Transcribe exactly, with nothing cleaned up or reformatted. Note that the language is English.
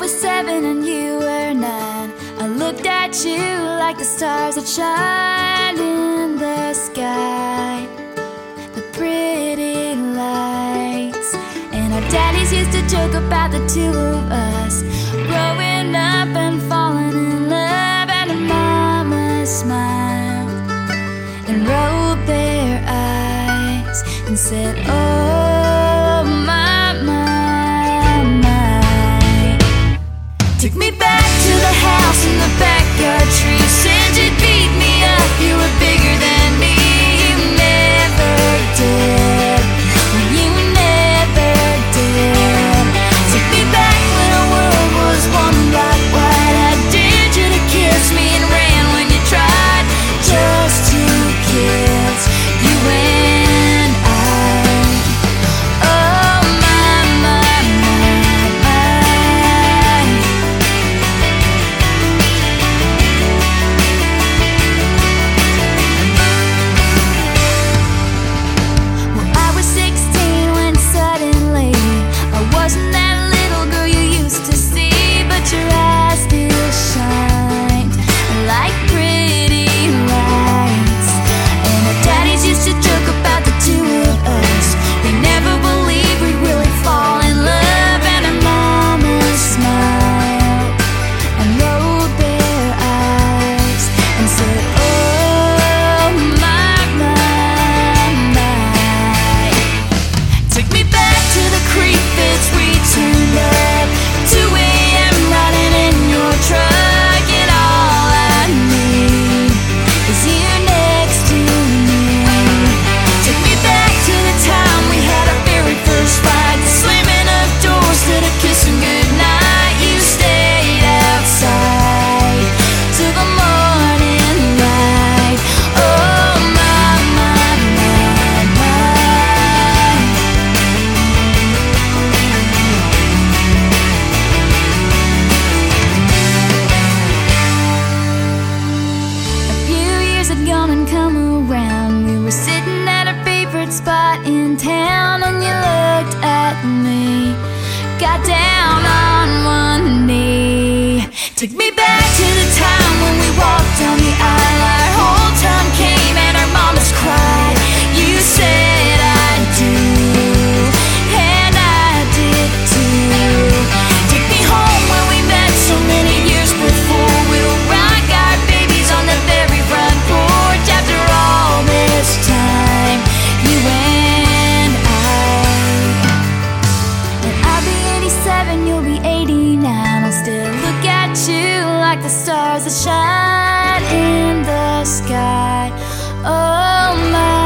was seven and you were nine, I looked at you like the stars that shine in the sky, the pretty lights. And our daddies used to joke about the two of us growing up and falling in love. And our mamas smiled and rolled their eyes and said, oh my, my, my. Took me back to the house in the backyard tree. Said you'd beat me up, you were bigger than me. You never did, you never did. Took me back when our world was one black white. I dared you to kiss me and ran when you tried. Just two kids, you and I. Oh my, my, my, my. Well, I was sixteen when suddenly I wasn't that little girl you used to see, but your eyes still shined like pretty lights. And our daddies used to joke about the two of us. They never believed we'd really fall in love. And our mamas smiled and rolled their eyes and said, oh my, my, my. Took me back to the creek beds we turned up, two a m riding in your truck. And all I need is you next to me. Took me back to the time we had our very first fight, the slamming of doors to the kissing goodnight. You stayed outside till the morning light. Oh my, my, my, my. A few years had gone and come around. We were sitting at our favorite spot in town, and you looked at me, got down on one knee. Took me back to the time when we walked down the aisle. Our whole time came and our mamas cried. You said I do, and I did too. Take me home where we met so many years before. We'll rock our babies on the very front porch. After all this time, you and I. And I'll be eighty-seven, you'll be eighty-nine. I'll still look at you like the stars that shine in the sky. Oh my.